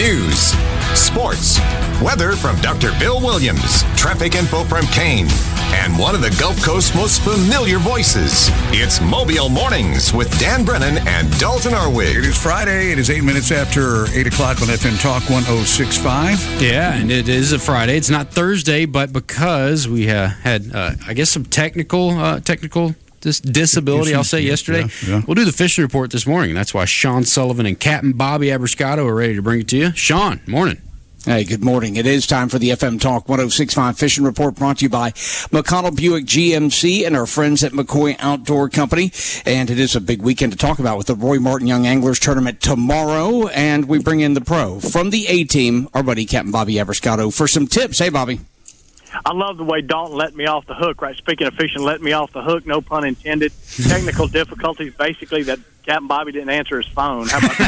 News, sports, weather from Dr. Bill Williams, traffic info from Kane, and one of the Gulf Coast's most familiar voices. It's Mobile Mornings with Dan Brennan and Dalton Arwig. It is Friday. It is 8 minutes after 8 o'clock on FM Talk 106.5. Yeah, and it is a Friday. It's not Thursday, but because we had, I guess, some technical disability, I'll say, yesterday. Yeah. We'll do the fishing report this morning. That's why Sean Sullivan and Captain Bobby Abrascato are ready to bring it to you. Sean, morning. Hey, good morning. It is time for the FM Talk 106.5 Fishing Report, brought to you by McConnell Buick GMC and our friends at McCoy Outdoor Company. And it is a big weekend to talk about with the Roy Martin Young Anglers Tournament tomorrow. And we bring in the pro from the A-Team, our buddy Captain Bobby Abrascato, for some tips. Hey, Bobby. I love the way Dalton let me off the hook, right? Speaking of fishing, let me off the hook, no pun intended. Technical difficulties, basically, that Captain Bobby didn't answer his phone. How about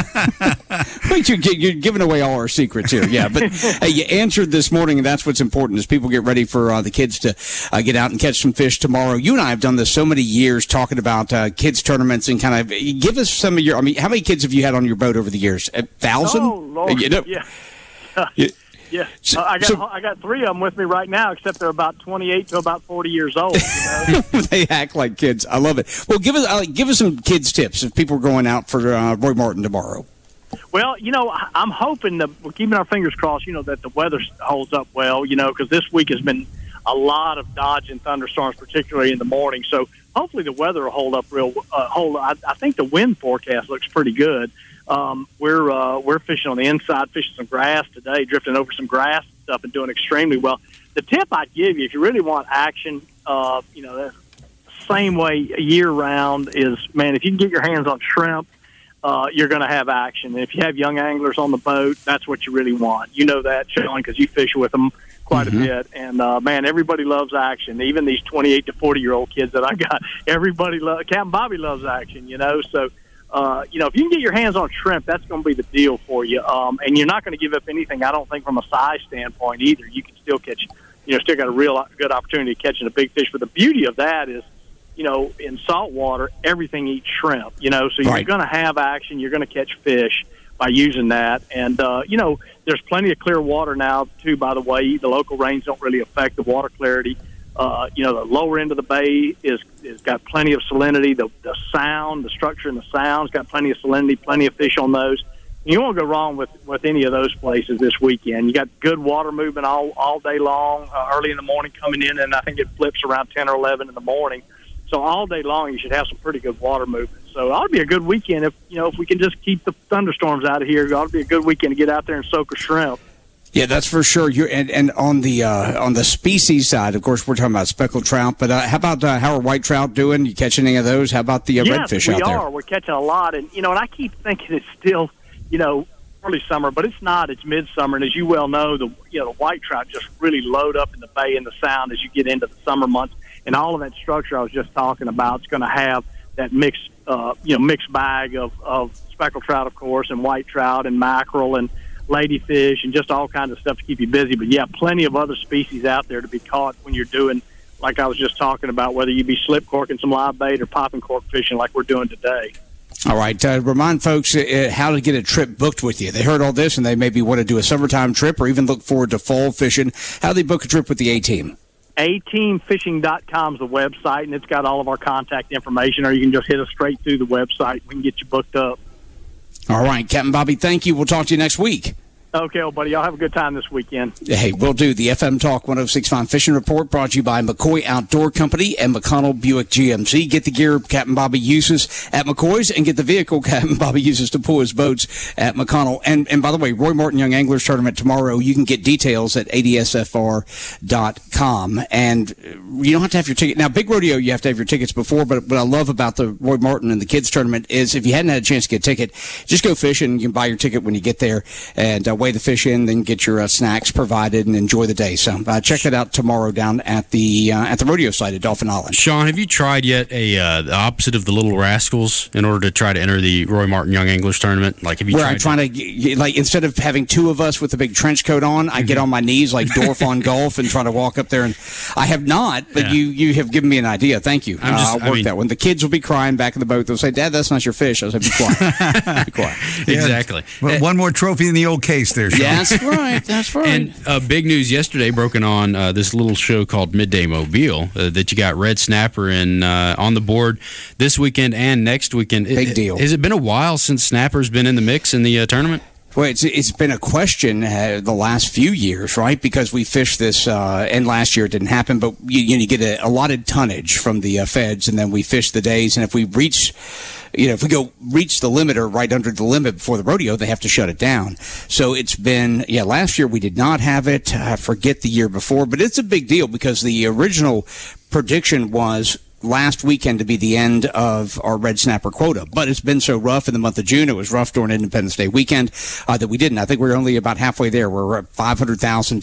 that? You're giving away all our secrets here. Yeah, but hey, you answered this morning, and that's what's important as people get ready for the kids to get out and catch some fish tomorrow. You and I have done this so many years, talking about kids tournaments, and kind of give us some of your. I mean, how many kids have you had on your boat over the years? 1,000? Oh, Lord. Yeah. Yeah, I got three of them with me right now, except they're about 28 to about 40 years old. You know? They act like kids. I love it. Well, give us some kids tips if people are going out for Roy Martin tomorrow. Well, you know, I'm hoping that we're keeping our fingers crossed, you know, that the weather holds up well, you know, because this week has been a lot of dodging thunderstorms, particularly in the morning. So hopefully the weather will hold up I think the wind forecast looks pretty good. We're fishing on the inside, fishing some grass today, drifting over some grass and stuff, and doing extremely well. The tip I'd give you, if you really want action, you know, the same way year round is, man, if you can get your hands on shrimp, you're going to have action. And if you have young anglers on the boat, that's what you really want. You know that, Sean, because you fish with them quite a bit. And, man, everybody loves action. Even these 28 to 40-year-old kids that I got, Captain Bobby loves action, you know, so. You know, if you can get your hands on shrimp, that's going to be the deal for you. And you're not going to give up anything, I don't think, from a size standpoint either. You can still catch, you know, still got a real good opportunity of catching a big fish. But the beauty of that is, you know, in salt water, everything eats shrimp, you know, so you're going to have action. You're going to catch fish by using that. And, you know, there's plenty of clear water now, too, by the way. The local rains don't really affect the water clarity. You know, the lower end of the bay is got plenty of salinity. The sound, the structure and the sound's got plenty of salinity, plenty of fish on those. You won't go wrong with any of those places this weekend. You got good water movement all day long, early in the morning coming in, and I think it flips around 10 or 11 in the morning. So all day long you should have some pretty good water movement. So it ought to be a good weekend if we can just keep the thunderstorms out of here. It ought to be a good weekend to get out there and soak a shrimp. Yeah, that's for sure. And on the species side, of course, we're talking about speckled trout. But how about how are white trout doing? You catch any of those? How about the redfish out there? Yes, we are. We're catching a lot. And, you know, and I keep thinking it's still, you know, early summer, but it's not. It's midsummer. And as you well know, the white trout just really load up in the bay and the sound as you get into the summer months. And all of that structure I was just talking about is going to have that mixed bag of speckled trout, of course, and white trout and mackerel and ladyfish and just all kinds of stuff to keep you busy. But, yeah, plenty of other species out there to be caught when you're doing, like I was just talking about, whether you be slip corking some live bait or popping cork fishing like we're doing today. All right. Remind folks how to get a trip booked with you. They heard all this and they maybe want to do a summertime trip or even look forward to fall fishing. How do they book a trip with the A-Team? ateamfishing.com is the website, and it's got all of our contact information, or you can just hit us straight through the website. We can get you booked up. All right, Captain Bobby, thank you. We'll talk to you next week. Okay, old buddy. Y'all have a good time this weekend. Hey, we'll do. The FM Talk 106.5 Fishing Report brought to you by McCoy Outdoor Company and McConnell Buick GMC. Get the gear Captain Bobby uses at McCoy's and get the vehicle Captain Bobby uses to pull his boats at McConnell. And by the way, Roy Martin Young Anglers Tournament tomorrow. You can get details at adsfr.com. And you don't have to have your ticket. Now, Big Rodeo, you have to have your tickets before, but what I love about the Roy Martin and the kids tournament is if you hadn't had a chance to get a ticket, just go fishing. You can buy your ticket when you get there. And weigh the fish in, then get your snacks provided and enjoy the day. So check that out tomorrow down at the rodeo site at Dolphin Island. Sean, have you tried yet the opposite of the Little Rascals in order to try to enter the Roy Martin Young Anglers Tournament? Like, have you Where tried? I'm trying to, like, instead of having two of us with a big trench coat on, I get on my knees like Dorf on golf and try to walk up there. And I have not, but you have given me an idea. Thank you. I'll work that one. The kids will be crying back in the boat. They'll say, "Dad, that's not your fish." I'll say, "Be quiet." Be quiet. Exactly. Well, one more trophy in the old case there, Sean. Yeah, that's right. That's right. And big news yesterday broken on this little show called Midday Mobile that you got red snapper in on the board this weekend and next weekend. Big deal. Has it been a while since snapper's been in the mix in the tournament? Well, it's been a question the last few years, right? Because we fished this, and last year it didn't happen, but you get a allotted tonnage from the feds, and then we fish the days, and if we reach the limit or right under the limit before the rodeo, they have to shut it down. So it's been, last year we did not have it. I forget the year before, but it's a big deal because the original prediction was last weekend to be the end of our red snapper quota, but it's been so rough in the month of June. It was rough during Independence Day weekend that we didn't. I think we're only about halfway there. We're at 500,000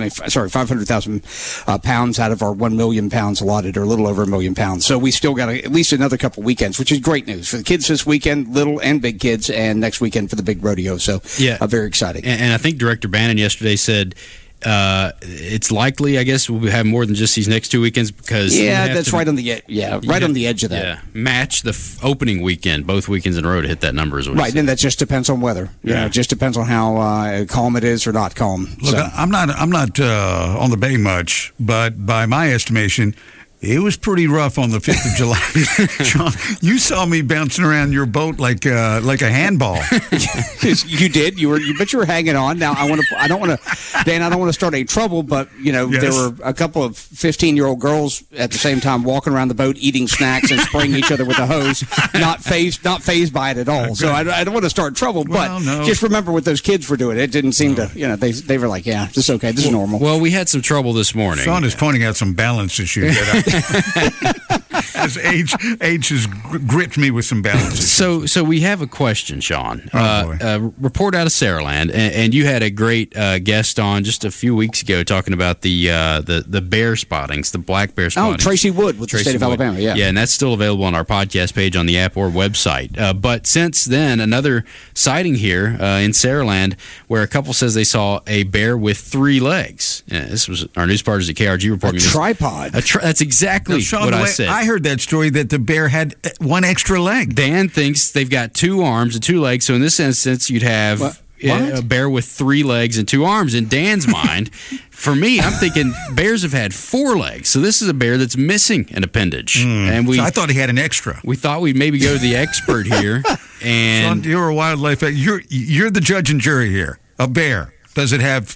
pounds out of our 1 million pounds allotted, or a little over 1 million pounds. So we still got at least another couple weekends, which is great news for the kids this weekend, little and big kids, and next weekend for the big rodeo. So very exciting. And I think Director Bannon yesterday said it's likely, I guess, we'll have more than just these next 2 weekends because that's right on the on the edge of that. Yeah, match the opening weekend, both weekends in a row to hit that number is what right, and that just depends on weather. It just depends on how calm it is or not calm. Look, I'm not on the bay much, but by my estimation, it was pretty rough on the 5th of July. Sean, you saw me bouncing around your boat like a handball. You did. You were hanging on. Now I don't want to start any trouble, but there were a couple of 15-year-old girls at the same time walking around the boat, eating snacks and spraying each other with a hose, not phased by it at all. So I don't want to start trouble, but just remember what those kids were doing. It didn't seem to, they were like, this is okay. This is normal. Well, we had some trouble this morning. Sean is pointing out some balance issues that as age has gripped me with some balance. So we have a question, Sean. A report out of Saraland, and you had a great guest on just a few weeks ago talking about the bear spottings, the black bear spottings. Oh, Tracy Wood with the state of Alabama, yeah, and that's still available on our podcast page on the app or website. But since then, another sighting here in Saraland where a couple says they saw a bear with 3 legs. This was our news partners at KRG reporting. A tripod. That's exactly Sean, what I said. I heard that story that the bear had 1 extra leg. Dan thinks they've got 2 arms and 2 legs. So in this instance, you'd have a bear with 3 legs and 2 arms. In Dan's mind, for me, I'm thinking bears have had 4 legs. So this is a bear that's missing an appendage. And so I thought he had an extra. We thought we'd maybe go to the expert here. And Sean, you're a wildlife. You're the judge and jury here. A bear, does it have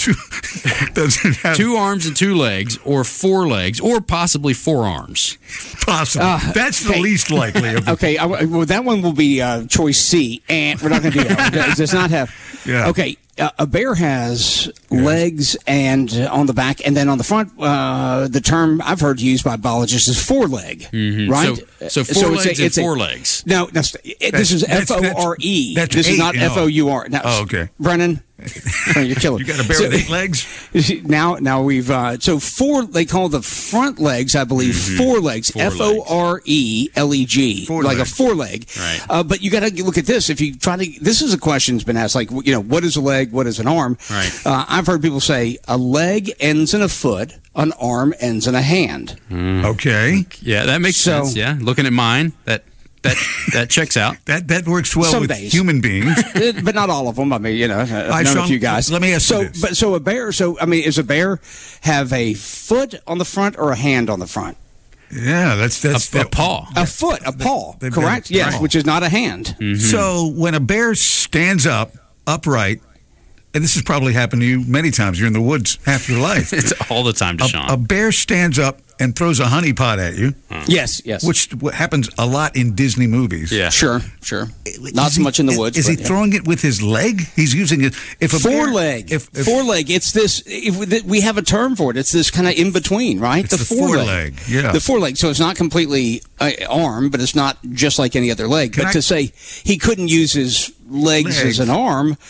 2 arms and 2 legs, or 4 legs, or possibly 4 arms? Possible. That's the least likely. Okay, well, that one will be choice C, and we're not going to do that. It does not have. Yeah. Okay, a bear has legs and on the back, and then on the front, the term I've heard used by biologists is foreleg, right? So 4 legs and 4 legs. No, this is FORE. This is not FOUR. Oh, okay. Brennan, you're killing. You got a bear with 8 legs? Now we've so 4. They call the front legs, I believe, 4 legs. FORELEG, like a foreleg. Right. But you got to look at this. If you try to, this is a question that's been asked. Like, what is a leg? What is an arm? Right. I've heard people say a leg ends in a foot, an arm ends in a hand. Okay. Yeah, that makes sense. Yeah, looking at mine, that checks out. That works well with human beings, but not all of them. I mean, I've known a few guys. Let me ask you this. So a bear. So I mean, does a bear have a foot on the front or a hand on the front? Yeah, that's a paw. A foot, a paw. Correct. Yes, right. which is not a hand. So when a bear stands upright, and this has probably happened to you many times. You're in the woods half your life. It's all the time, Deshaun. A bear stands up and throws a honey pot at you. Yes. Which happens a lot in Disney movies. Yeah. Sure. Not so much in the woods. Is he throwing it with his leg? He's using it. Foreleg. Foreleg. It's this. We have a term for it. It's this kind of in between, right? It's the foreleg. Yeah. The foreleg. So it's not completely arm, but it's not just like any other leg. To say he couldn't use his legs as an arm.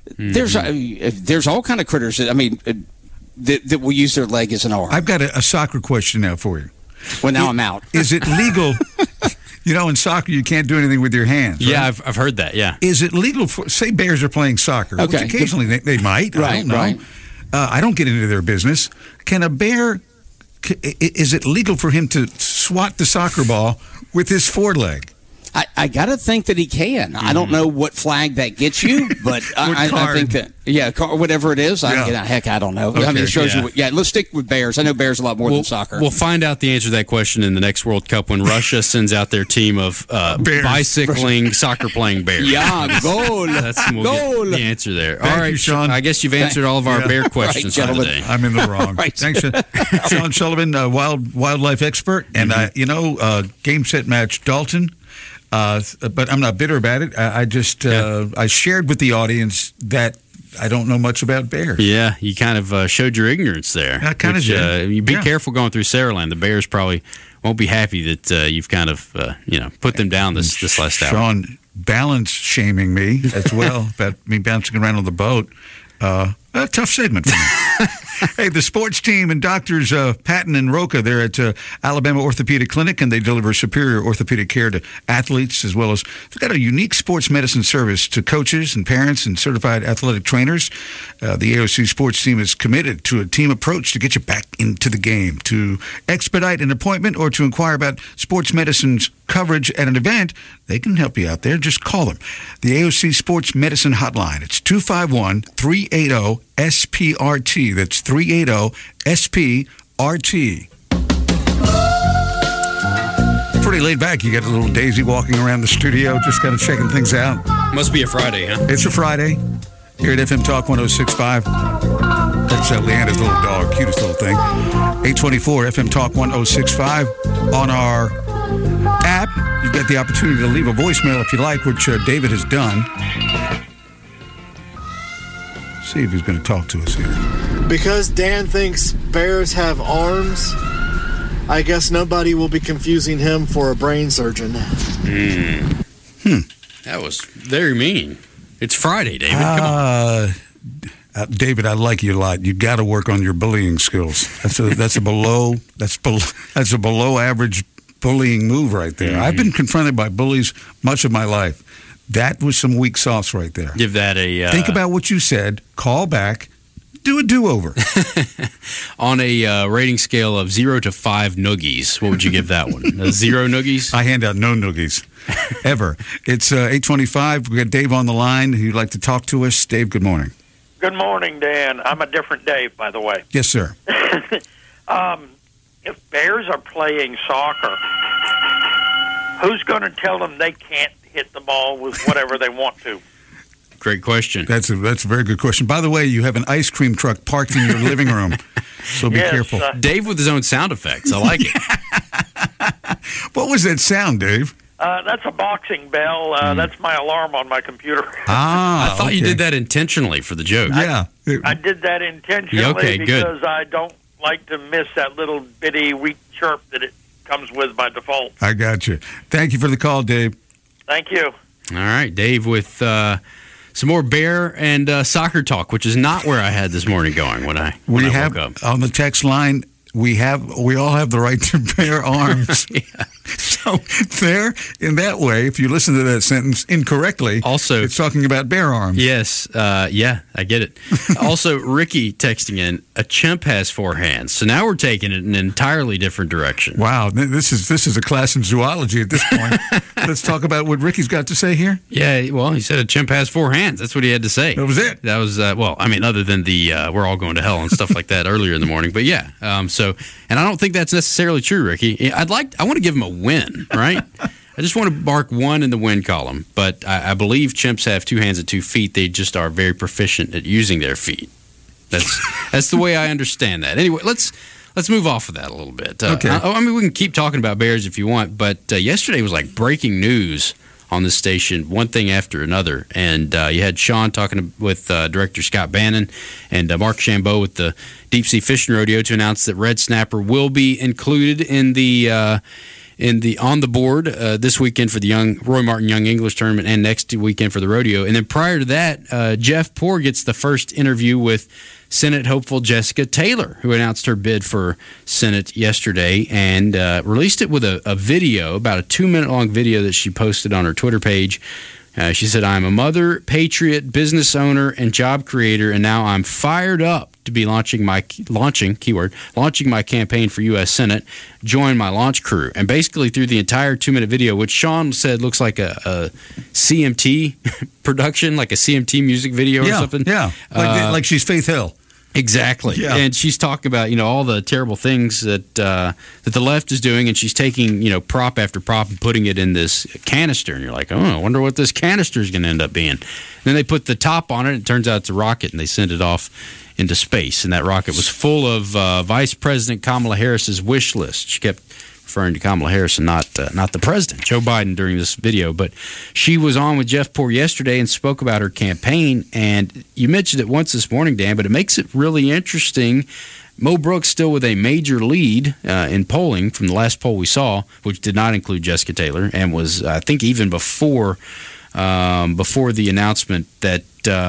There's all kind of critters that will use their leg as an arm. I've got a soccer question now for you. Well, now I'm out. Is it legal? In soccer, you can't do anything with your hands. Yeah, right? I've heard that, yeah. Is it legal for, say, Bears are playing soccer, which occasionally they might. I don't know. Right. I don't get into their business. Can a bear, is it legal for him to swat the soccer ball with his foreleg? I got to think that he can. I don't know what flag that gets you, but I think that, whatever it is. I don't know. Okay. I mean, it shows you. Let's stick with Bears. I know Bears a lot more than soccer. We'll find out the answer to that question in the next World Cup when Russia sends out their team of bicycling, soccer-playing bears. Yeah, goal. We'll get the answer there. Thank all right, you, Sean. I guess you've answered all of our bear questions for today. I'm in the wrong. Right. Thanks, Sean Sullivan, wildlife expert, and game, set, match, Dalton. But I'm not bitter about it. I shared with the audience that I don't know much about bears. Yeah, you kind of showed your ignorance there. I kind of did. You be careful going through Saraland. The Bears probably won't be happy that you've kind of put them down this last hour. Sean balance shaming me as well about me bouncing around on the boat. A tough segment for me. Hey, the sports team and doctors Patton and Roca, they're at Alabama Orthopedic Clinic, and they deliver superior orthopedic care to athletes, as well as they've got a unique sports medicine service to coaches and parents and certified athletic trainers. The AOC sports team is committed to a team approach to get you back into the game. To expedite an appointment or to inquire about sports medicine's coverage at an event, they can help you out there. Just call them. The AOC Sports Medicine Hotline. It's 251-380-SPRT. That's 380-SPRT. Pretty laid back. You got a little Daisy walking around the studio, just kind of checking things out. Must be a Friday, huh? It's a Friday here at FM Talk 106.5. That's Leanna's little dog, cutest little thing. 824 FM Talk 106.5. On our app, you get the opportunity to leave a voicemail if you like, which David has done. See if he's going to talk to us here. Because Dan thinks bears have arms, I guess nobody will be confusing him for a brain surgeon. That was very mean. It's Friday, David. Come on. David, I like you a lot. You got to work on your bullying skills. That's a below average bullying move right there. I've been confronted by bullies much of my life. That was some weak sauce right there. Give that a... Think about what you said. Call back. Do a do-over. On a rating scale of 0 to 5 noogies, what would you give that one? 0 noogies? I hand out no noogies, ever. It's 8:25. We got Dave on the line who'd like to talk to us. Dave, good morning. Good morning, Dan. I'm a different Dave, by the way. Yes, sir. If Bears are playing soccer, who's going to tell them they can't hit the ball with whatever they want to? Great question. That's a very good question. By the way, you have an ice cream truck parked in your living room, so be careful. Dave with his own sound effects. I like it. What was that sound, Dave? That's a boxing bell. That's my alarm on my computer. I thought you did that intentionally for the joke. Yeah. I did that intentionally because good. I don't like to miss that little bitty weak chirp that it comes with by default. I got you. Thank you for the call, Dave. Thank you. All right, Dave with some more bear and soccer talk, which is not where I had this morning going when I woke up. On the text line, we all have the right to bear arms. Yeah. So there, in that way, if you listen to that sentence incorrectly, also it's talking about bear arms. Yes, yeah, I get it. Also, Ricky texting in, a chimp has 4 hands. So now we're taking it in an entirely different direction. Wow, this is a class in zoology at this point. Let's talk about what Ricky's got to say here. Yeah, well, he said a chimp has 4 hands. That's what he had to say. That was it. That was other than the we're all going to hell and stuff like that earlier in the morning. But yeah, and I don't think that's necessarily true, Ricky. I want to give him a win, right? I just want to mark 1 in the win column. But I believe chimps have 2 hands and 2 feet. They just are very proficient at using their feet. That's the way I understand that. Anyway, let's move off of that a little bit. Okay. I mean, we can keep talking about bears if you want, but yesterday was like breaking news on this station, one thing after another. And you had Sean talking with Director Scott Bannon and Mark Chambeau with the Deep Sea Fishing Rodeo to announce that red snapper will be included in the on the board this weekend for the Roy Martin Young English Tournament and next weekend for the rodeo. And then prior to that, Jeff Poore gets the first interview with Senate hopeful Jessica Taylor, who announced her bid for Senate yesterday and released it with a video, about a 2-minute-long video that she posted on her Twitter page. She said, "I'm a mother, patriot, business owner, and job creator, and now I'm fired up to be launching my campaign for U.S. Senate. Join my launch crew." And basically through the entire 2-minute video, which Sean said looks like a CMT production, like a CMT music video or something. Yeah, like she's Faith Hill. Exactly. Yeah. And she's talking about, all the terrible things that the left is doing, and she's taking, prop after prop and putting it in this canister. And you're like, I wonder what this canister is going to end up being. And then they put the top on it, and it turns out it's a rocket, and they send it off into space. And that rocket was full of Vice President Kamala Harris's wish list. She kept referring to Kamala Harris and not the president, Joe Biden, during this video. But she was on with Jeff Poore yesterday and spoke about her campaign. And you mentioned it once this morning, Dan, but it makes it really interesting. Mo Brooks still with a major lead in polling from the last poll we saw, which did not include Jessica Taylor, and was, I think, even before the announcement that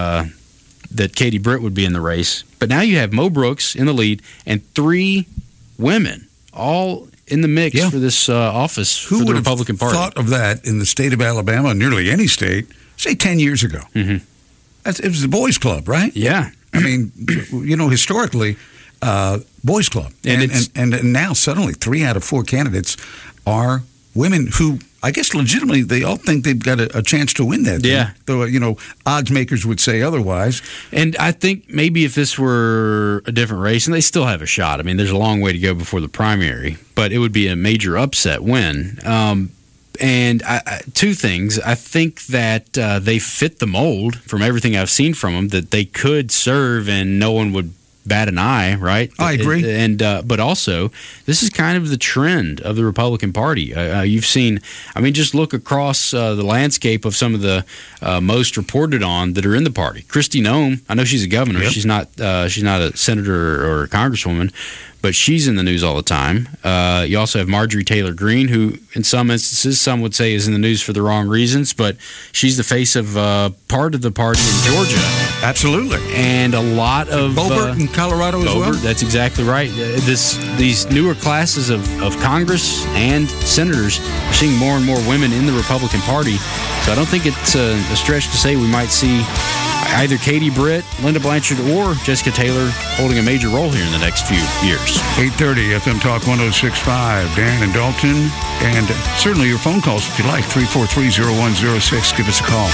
Katie Britt would be in the race. But now you have Mo Brooks in the lead and 3 women, all in the mix for this office for the Republican Party. Who would have thought of that in the state of Alabama, nearly any state, say 10 years ago? Mm-hmm. It was the boys' club, right? Yeah. I mean, historically, boys' club. And now suddenly 3 out of 4 candidates are women who, I guess legitimately, they all think they've got a chance to win that. Yeah. Though, odds makers would say otherwise. And I think maybe if this were a different race, and they still have a shot. I mean, there's a long way to go before the primary, but it would be a major upset win. And 2 things. I think that they fit the mold from everything I've seen from them, that they could serve and no one would bat an eye, right? I agree. But also, this is kind of the trend of the Republican Party. You've seen, just look across the landscape of some of the most reported on that are in the party. Kristi Noem, I know she's a governor. Yep. She's not a senator or a congresswoman, but she's in the news all the time. You also have Marjorie Taylor Greene, who in some instances, some would say is in the news for the wrong reasons, but she's the face of part of the party in Georgia. Absolutely. And a lot of... Boebert in Colorado as well? That's exactly right. These newer classes of Congress and senators are seeing more and more women in the Republican Party. So I don't think it's a stretch to say we might see either Katie Britt, Linda Blanchard, or Jessica Taylor holding a major role here in the next few years. 8:30 FM Talk 106.5, Dan and Dalton. And certainly your phone calls if you like, 343-0106. Give us a call.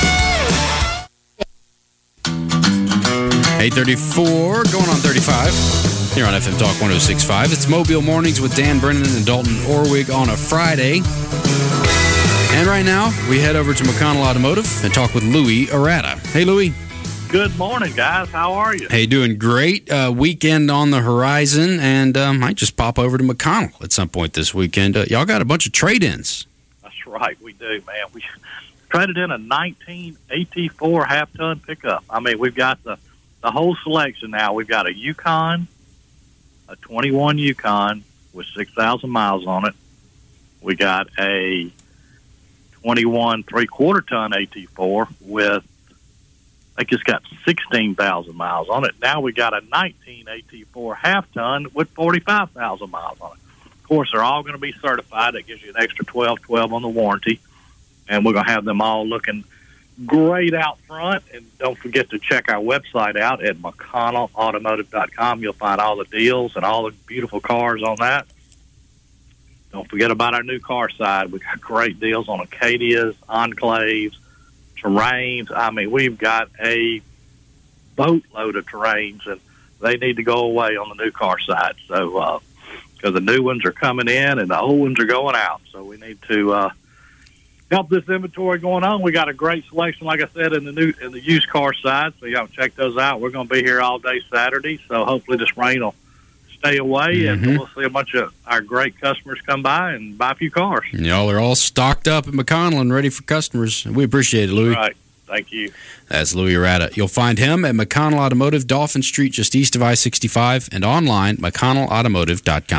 8:34, going on 35. Here on FM Talk 106.5. It's Mobile Mornings with Dan Brennan and Dalton Orwig on a Friday. And right now, we head over to McConnell Automotive and talk with Louis Arata. Hey, Louis. Good morning, guys. How are you? Hey, doing great. Weekend on the horizon, and might just pop over to McConnell at some point this weekend. Y'all got a bunch of trade-ins. That's right, we do, man. We traded in a 19 AT4 half-ton pickup. We've got the whole selection now. We've got a Yukon, a 21 Yukon with 6,000 miles on it. We got a 21 3/4-ton AT4 with, I think it's got 16,000 miles on it. Now we got a 19 AT4 half-ton with 45,000 miles on it. Of course, they're all going to be certified. That gives you an extra 12 on the warranty. And we're going to have them all looking great out front. And don't forget to check our website out at McConnellAutomotive.com. You'll find all the deals and all the beautiful cars on that. Don't forget about our new car side. We've got great deals on Acadias, Enclaves, Terrains. We've got a boatload of Terrains, and they need to go away on the new car side. So, because the new ones are coming in and the old ones are going out. So we need to help this inventory going on. We got a great selection, like I said, in the used car side. So y'all check those out. We're going to be here all day Saturday. So hopefully this rain will stay away, and we'll see a bunch of our great customers come by and buy a few cars. Y'all are all stocked up at McConnell and ready for customers. We appreciate it, Louis. All right. Thank you. That's Louis Arata. You'll find him at McConnell Automotive, Dolphin Street, just east of I-65, and online, McConnellAutomotive.com.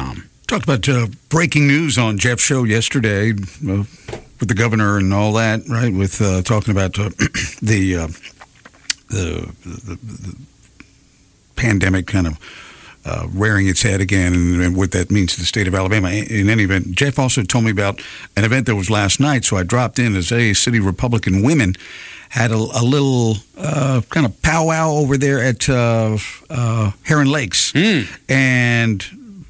Talked about breaking news on Jeff's show yesterday with the governor and all that, right? With talking about the pandemic kind of rearing its head again and what that means to the state of Alabama. In any event, Jeff also told me about an event that was last night, so I dropped in as City Republican women had a little kind of powwow over there at Heron Lakes. And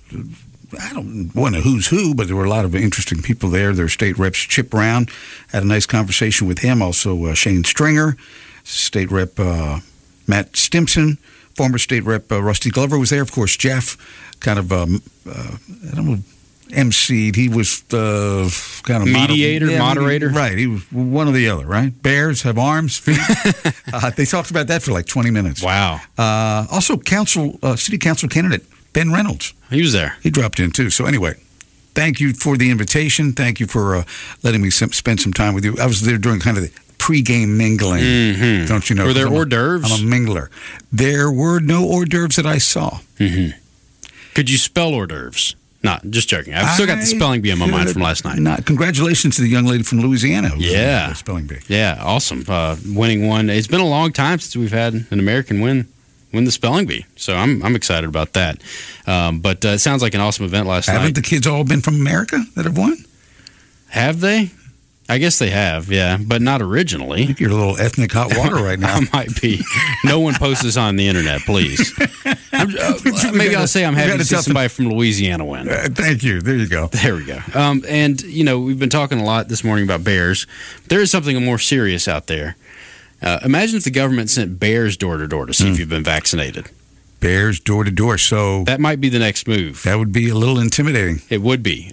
I don't want to who's who, but there were a lot of interesting people there. Their state reps, Chip Brown, had a nice conversation with him. Also, Shane Stringer, state rep Matt Stimson, former state rep Rusty Glover was there. Of course, Jeff kind of, I don't know, emceed. He was the kind of moderator. Right. He was one or the other, right? Bears have arms, feet. They talked about that for like 20 minutes. Wow. Also, city council candidate Ben Reynolds. He was there. He dropped in, too. So anyway, thank you for the invitation. Thank you for letting me spend some time with you. I was there during kind of the pregame mingling. Mm-hmm. Don't you know? Were there hors d'oeuvres? I'm a mingler. There were no hors d'oeuvres that I saw. Mm-hmm. Could you spell hors d'oeuvres? Not just joking. I've still got the spelling bee on my mind from last night. Congratulations to the young lady from Louisiana. Yeah. Spelling bee. Yeah, awesome. Winning one. It's been a long time since we've had an American win the spelling bee. So I'm excited about that. But it sounds like an awesome event last night. Haven't the kids all been from America that have won? Have they? I guess they have, yeah, but not originally. I think you're a little ethnic hot water right now. I might be. No one post this on the internet, please. Maybe I'll say I'm happy to see somebody from Louisiana win. Thank you. There you go. There we go. And, we've been talking a lot this morning about bears. There is something more serious out there. Imagine if the government sent bears door to door to see if you've been vaccinated. Bears door to door. So that might be the next move. That would be a little intimidating. It would be.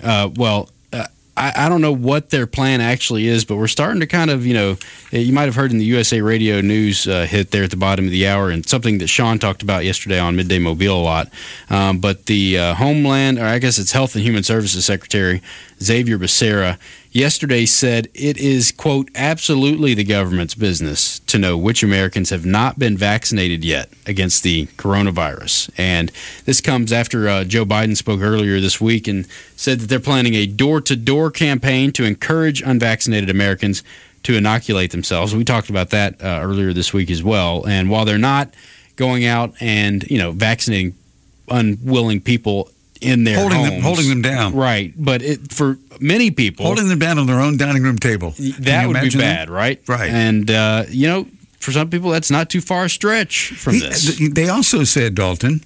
I don't know what their plan actually is, but we're starting to kind of, you might have heard in the USA Radio News hit there at the bottom of the hour, and something that Sean talked about yesterday on Midday Mobile a lot. But the Homeland, or I guess it's Health and Human Services Secretary, Xavier Becerra, yesterday said it is, quote, absolutely the government's business to know which Americans have not been vaccinated yet against the coronavirus. And this comes after Joe Biden spoke earlier this week and said that they're planning a door-to-door campaign to encourage unvaccinated Americans to inoculate themselves. We talked about that earlier this week as well. And while they're not going out and, vaccinating unwilling people in their homes. Holding them down. Right. But for many people, holding them down on their own dining room table. That would be bad, right? Right. And, for some people, that's not too far a stretch from this. They also said, Dalton,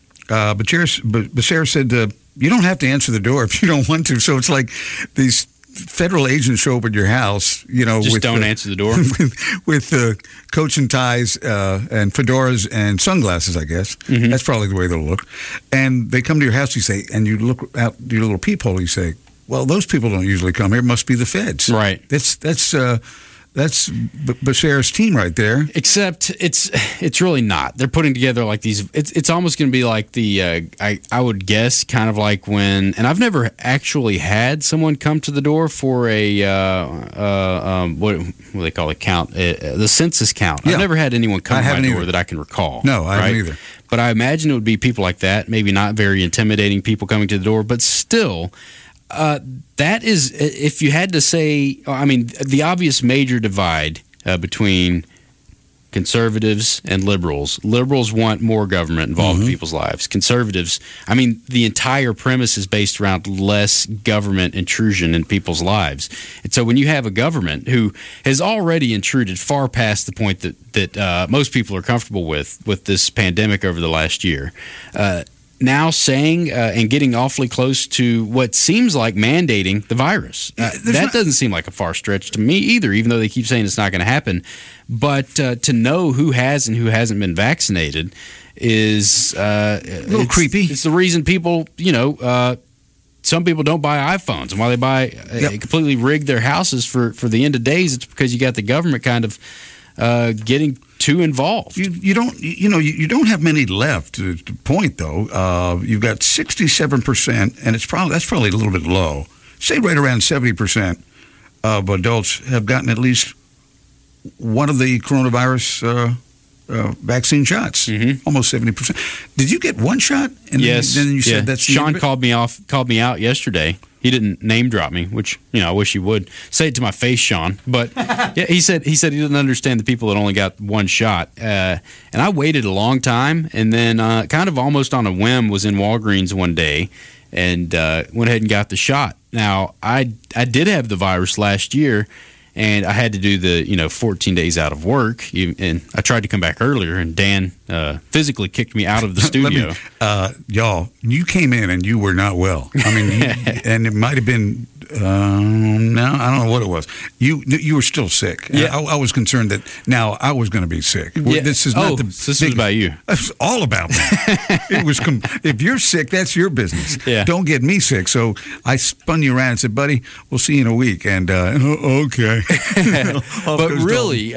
Becerra said, you don't have to answer the door if you don't want to. So it's like these federal agents show up at your house, just don't answer the door with coats and ties and fedoras and sunglasses, I guess. Mm-hmm. That's probably the way they'll look. And they come to your house, you say, and you look out your little peephole, you say, well, those people don't usually come here. It must be the feds. Right. That's Becerra's team right there. Except it's really not. They're putting together like these. It's almost going to be like the I would guess kind of like when, and I've never actually had someone come to the door for a what do they call it, count, the census count. Yeah. I've never had anyone come to my door that I can recall. No, I haven't either. But I imagine it would be people like that. Maybe not very intimidating people coming to the door, but still. That is, if you had to say, the obvious major divide between conservatives and liberals. Liberals want more government involved in people's lives. Conservatives, the entire premise is based around less government intrusion in people's lives. And so when you have a government who has already intruded far past the point that most people are comfortable with this pandemic over the last year, now saying and getting awfully close to what seems like mandating the virus. That doesn't seem like a far stretch to me either, even though they keep saying it's not going to happen. But to know who has and who hasn't been vaccinated is a little creepy. It's the reason people, some people don't buy iPhones. And while they completely rig their houses for the end of days, it's because you got the government kind of getting too involved. You don't have many left to point though. You've got 67%, and that's probably a little bit low. Say right around 70% of adults have gotten at least one of the coronavirus vaccine shots, almost 70%. Did you get one shot? And yes. Then you said that's Sean called me out yesterday. He didn't name drop me, which I wish he would. Say it to my face, Sean. But yeah, he said he didn't understand the people that only got one shot. And I waited a long time, and then kind of almost on a whim was in Walgreens one day, and went ahead and got the shot. Now I did have the virus last year, and I had to do the 14 days out of work, and I tried to come back earlier, and Dan physically kicked me out of the studio. Y'all, you came in and you were not well. I mean, and it might have been. No, I don't know what it was. You were still sick. Yeah. I was concerned that now I was going to be sick. Yeah. This is not this was about you. It's all about me. It was. If you're sick, that's your business. Yeah. Don't get me sick. So I spun you around and said, "Buddy, we'll see you in a week." And okay. But really,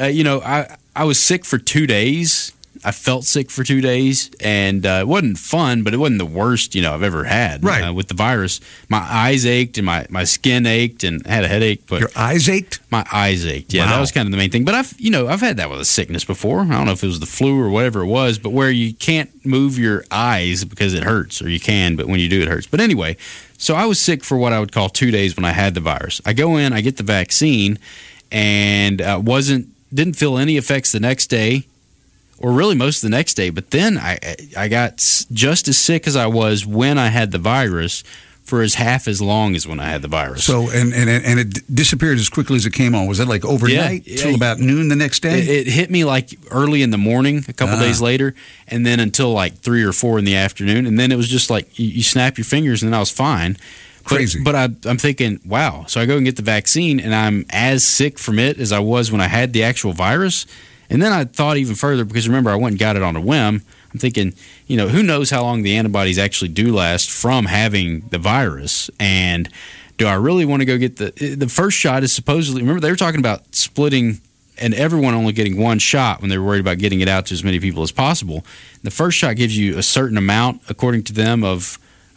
I was sick for 2 days. I felt sick for 2 days, and it wasn't fun, but it wasn't the worst I've ever had. Right. With the virus, my eyes ached and my skin ached, and I had a headache. But your eyes ached? My eyes ached. Yeah, wow. That was kind of the main thing. But I've had that with a sickness before. I don't know if it was the flu or whatever it was, but where you can't move your eyes because it hurts, or you can, but when you do, it hurts. But anyway, so I was sick for what I would call 2 days when I had the virus. I go in, I get the vaccine, and didn't feel any effects the next day, or really most of the next day. But then I got just as sick as I was when I had the virus for half as long as when I had the virus. So and it disappeared as quickly as it came on. Was that like overnight till about noon the next day? It hit me like early in the morning, a couple days later, and then until like 3 or 4 in the afternoon, and then it was just like you snap your fingers, and then I was fine. Crazy. But I'm thinking, wow. So I go and get the vaccine, and I'm as sick from it as I was when I had the actual virus. And then I thought even further, because remember, I went and got it on a whim. I'm thinking, who knows how long the antibodies actually do last from having the virus? And do I really want to go get the first shot is supposedly, remember, they were talking about splitting and everyone only getting one shot when they were worried about getting it out to as many people as possible. The first shot gives you a certain amount, according to them, of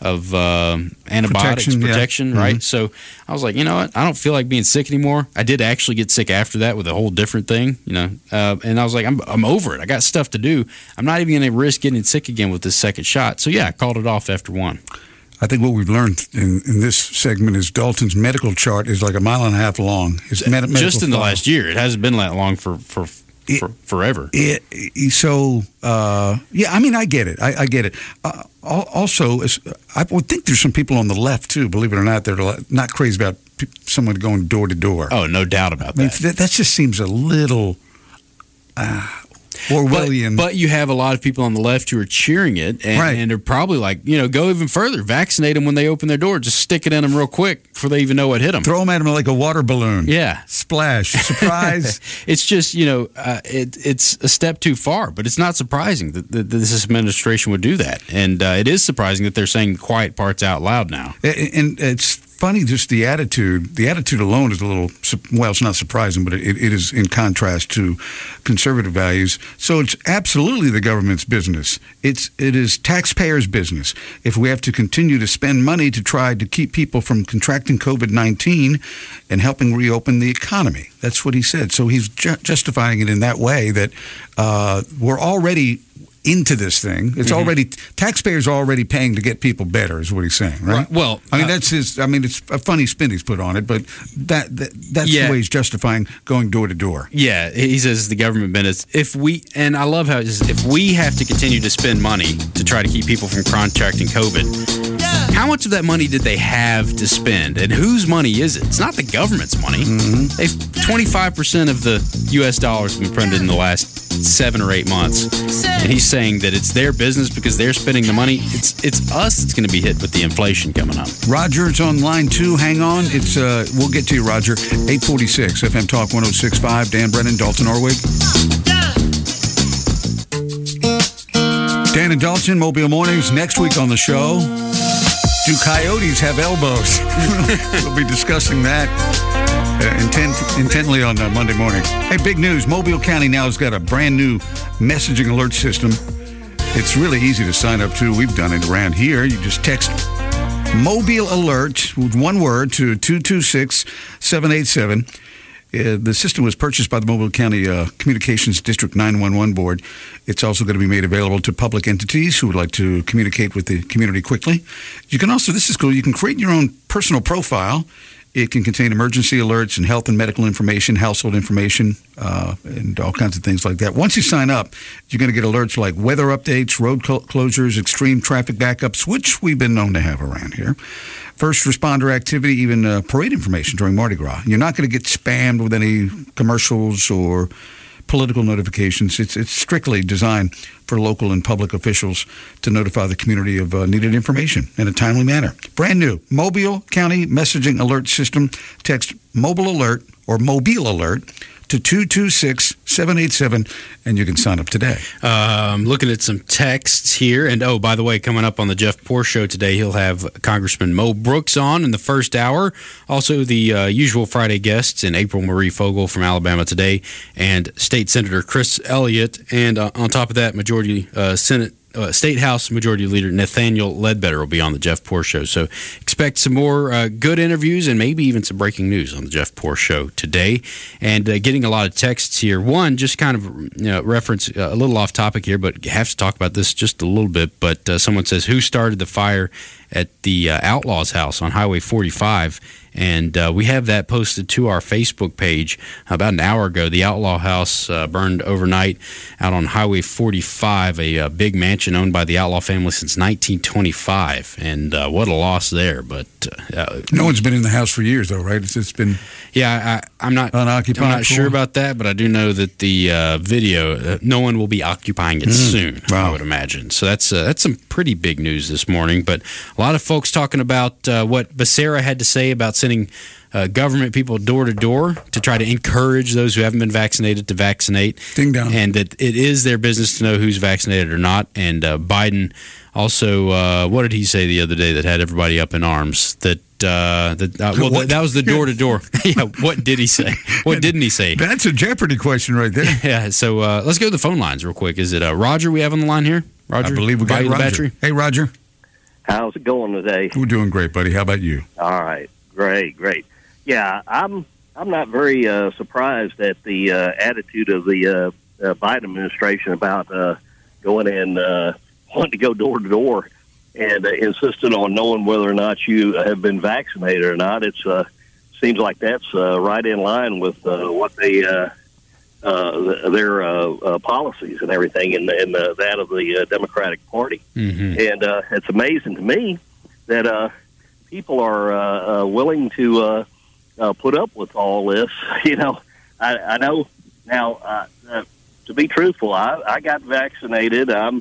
antibiotics protection, right? So I was like, you know what? I don't feel like being sick anymore. I did actually get sick after that with a whole different thing, and I was like, I'm over it. I got stuff to do. I'm not even going to risk getting sick again with this second shot. So yeah, I called it off after one. I think what we've learned in this segment is Dalton's medical chart is like a mile and a half long. His just in the last year. It hasn't been that long for forever. I mean, I get it. I get it. Also, I would think there's some people on the left, too, believe it or not, that are not crazy about someone going door to door. Oh, no doubt about that. I mean, that just seems a little Orwellian. But you have a lot of people on the left who are cheering it, and they're probably like, go even further. Vaccinate them when they open their door. Just stick it in them real quick before they even know what hit them. Throw them at them like a water balloon. Yeah. Splash. Surprise. It's just, it's a step too far, but it's not surprising that this administration would do that. And it is surprising that they're saying quiet parts out loud now. And it's funny, just the attitude. The attitude alone is a little, well, it's not surprising, but it is in contrast to conservative values. So it's absolutely the government's business. It is taxpayers' business. If we have to continue to spend money to try to keep people from contracting COVID-19 and helping reopen the economy. That's what he said. So he's justifying it in that way that we're already into this thing. It's already, taxpayers are already paying to get people better, is what he's saying, right? Well, I mean, that's his, it's a funny spin he's put on it, but that's the way he's justifying going door to door. Yeah, he says the government benefits. And I love how he says, if we have to continue to spend money to try to keep people from contracting COVID, how much of that money did they have to spend? And whose money is it? It's not the government's money. 25% of the U.S. dollars have been printed in the last 7 or 8 months. And he's saying that it's their business because they're spending the money. It's us that's going to be hit with the inflation coming up. Roger's on line 2. Hang on. It's we'll get to you, Roger. 846 FM Talk 106.5. Dan Brennan, Dalton Orwig. Dan and Dalton, Mobile Mornings. Next week on the show, do coyotes have elbows? We'll be discussing that intently on Monday morning. Hey, big news. Mobile County now has got a brand new messaging alert system. It's really easy to sign up to. We've done it around here. You just text Mobile Alert with one word to 226-787. The system was purchased by the Mobile County Communications District 911 Board. It's also going to be made available to public entities who would like to communicate with the community quickly. You can also, this is cool, you can create your own personal profile. It can contain emergency alerts and health and medical information, household information, and all kinds of things like that. Once you sign up, you're going to get alerts like weather updates, road closures, extreme traffic backups, which we've been known to have around here, first responder activity, even parade information during Mardi Gras. You're not going to get spammed with any commercials or political notifications. It's strictly designed for local and public officials to notify the community of needed information in a timely manner. Brand new Mobile County Messaging Alert System. Text Mobile Alert or Mobile Alert to 226-787, and you can sign up today. Looking at some texts here. And, oh, by the way, coming up on the Jeff Poor Show today, he'll have Congressman Mo Brooks on in the first hour. Also, the usual Friday guests in April Marie Fogel from Alabama today and State Senator Chris Elliott. And on top of that, State House Majority Leader Nathaniel Ledbetter will be on the Jeff Poor Show. So expect some more good interviews and maybe even some breaking news on the Jeff Poor Show today. And getting a lot of texts here. One, just kind of reference a little off topic here, but have to talk about this just a little bit. But someone says, who started the fire at the Outlaws House on Highway 45? And we have that posted to our Facebook page about an hour ago. The Outlaw House burned overnight out on Highway 45, a big mansion owned by the Outlaw family since 1925. And what a loss there. But no one's been in the house for years, though, right? It's been I'm not unoccupied. I'm not sure about that, but I do know that the video, no one will be occupying it soon. Wow. I would imagine. So that's some pretty big news this morning. But a lot of folks talking about what Becerra had to say about sending government people door to door to try to encourage those who haven't been vaccinated to vaccinate. Ding dong. And that it is their business to know who's vaccinated or not. And Biden also, what did he say the other day that had everybody up in arms? That was the door to door. Yeah, what did he say? What didn't he say? That's a Jeopardy question right there. Yeah. So let's go to the phone lines real quick. Is it Roger we have on the line here? Roger, I believe we got Roger. Battery. Hey, Roger. How's it going today? We're doing great, buddy. How about you? All right, great. Yeah, I'm not very surprised at the attitude of the Biden administration about going and wanting to go door to door and insisting on knowing whether or not you have been vaccinated or not. It seems like that's right in line with what they their policies and everything in that of the Democratic Party. Mm-hmm. And it's amazing to me that people are willing to put up with all this. I know now, to be truthful, I got vaccinated. I'm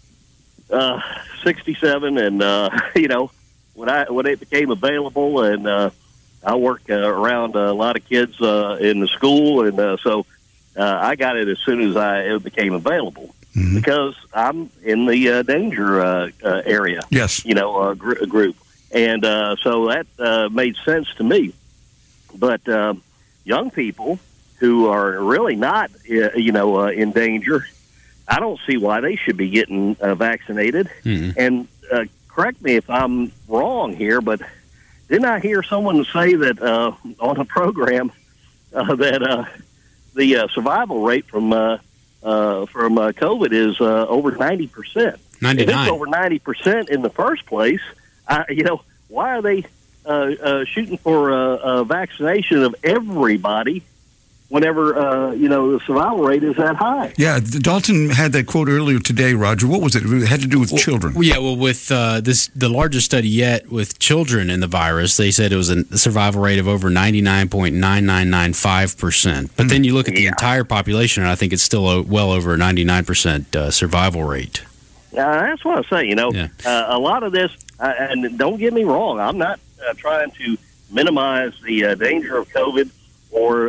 67, and when it became available, and I work around a lot of kids in the school, and so I got it as soon as it became available. Mm-hmm. Because I'm in the danger area. Yes, group, and so that made sense to me. But young people who are really not, in danger, I don't see why they should be getting vaccinated. Mm-hmm. And correct me if I'm wrong here, but didn't I hear someone say that on a program that the survival rate from COVID is over 90%? 99. If it's over 90% in the first place, why are they shooting for a vaccination of everybody whenever, the survival rate is that high? Yeah, Dalton had that quote earlier today, Roger. What was it? It had to do with children. Yeah, well, with the largest study yet with children in the virus, they said it was a survival rate of over 99.9995%. But then you look at the entire population, and I think it's still well over a 99% survival rate. That's what I say. A lot of this, and don't get me wrong, I'm not trying to minimize the danger of COVID or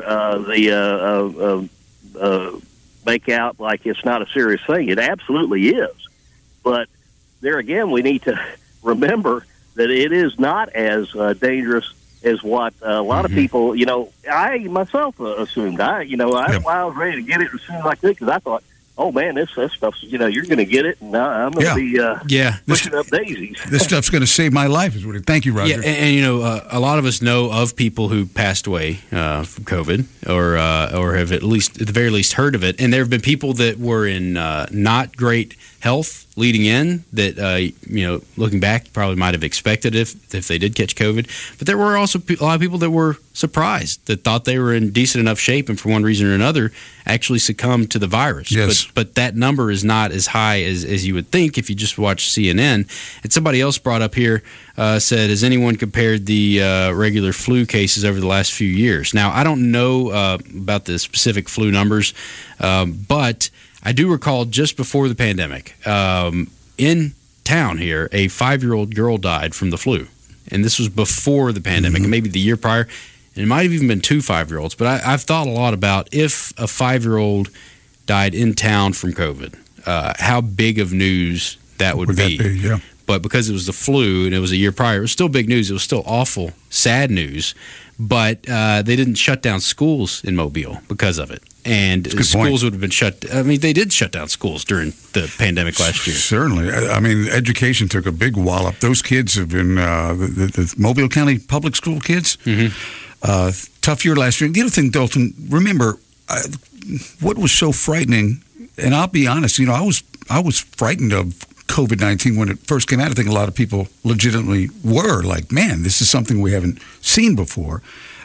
make out like it's not a serious thing. It absolutely is. But there again, we need to remember that it is not as dangerous as what a lot of people, I myself assumed. I was ready to get it as soon as I could because I thought, oh man, this stuff's, you're going to get it, and I'm going to be pushing up daisies. This stuff's going to save my life. Thank you, Roger. Yeah, and a lot of us know of people who passed away from COVID, or have at the very least heard of it. And there have been people that were in not great health leading in that looking back, you probably might have expected if they did catch COVID. But there were also a lot of people that were surprised, that thought they were in decent enough shape, and for one reason or another actually succumbed to the virus. Yes. But that number is not as high as you would think if you just watch CNN. And somebody else brought up here, said, has anyone compared the regular flu cases over the last few years? Now, I don't know about the specific flu numbers, but I do recall just before the pandemic, in town here, a 5-year-old girl died from the flu. And this was before the pandemic, and maybe the year prior. And it might have even been 2 5-year-olds. But I've thought a lot about if a 5-year-old died in town from COVID, how big of news that would be. That be? Yeah. But because it was the flu and it was a year prior, it was still big news. It was still awful, sad news. But they didn't shut down schools in Mobile because of it. And schools would have been shut. I mean, they did shut down schools during the pandemic last year. Certainly. I mean, education took a big wallop. Those kids have been, the Mobile County public school kids, tough year last year. The other thing, Dalton, remember, what was so frightening, and I'll be honest, I was frightened of COVID-19 when it first came out. I think a lot of people legitimately were like, man, this is something we haven't seen before.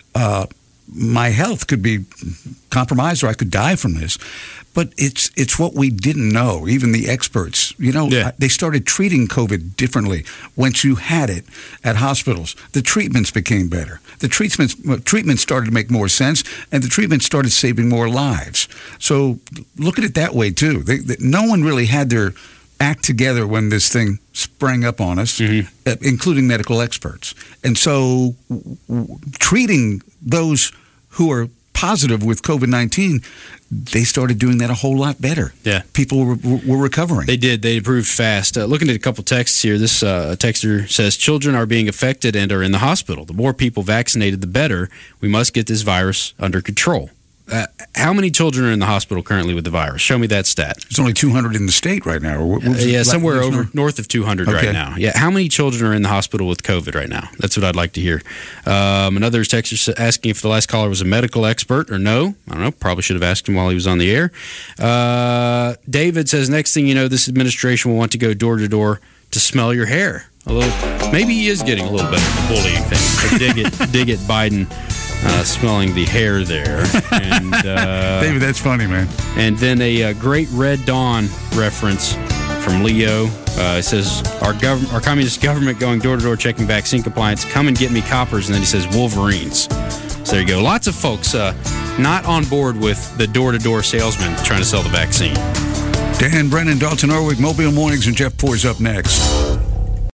My health could be compromised, or I could die from this. But it's what we didn't know. Even the experts, they started treating COVID differently once you had it at hospitals. The treatments became better. The treatments started to make more sense, and the treatments started saving more lives. So look at it that way too. No one really had their act together when this thing sprang up on us, including medical experts. And so treating those who are positive with COVID-19, they started doing that a whole lot better. Yeah. People were recovering. They did. They improved fast. Looking at a couple texts here, this texter says, children are being affected and are in the hospital. The more people vaccinated, the better. We must get this virus under control. How many children are in the hospital currently with the virus? Show me that stat. There's only 200 in the state right now. Somewhere north of 200 right now. Yeah, how many children are in the hospital with COVID right now? That's what I'd like to hear. Another texter asking if the last caller was a medical expert or no. I don't know. Probably should have asked him while he was on the air. David says, next thing you know, this administration will want to go door to door to smell your hair. Maybe he is getting a little bit of the bullying thing. But dig it, Biden. Smelling the hair there. And, David, that's funny, man. And then a great Red Dawn reference from Leo. It says, our communist government going door-to-door checking vaccine compliance. Come and get me coppers. And then he says, Wolverines. So there you go. Lots of folks not on board with the door-to-door salesman trying to sell the vaccine. Dan Brennan, Dalton Orwick, Mobile Mornings, and Jeff Poor's up next.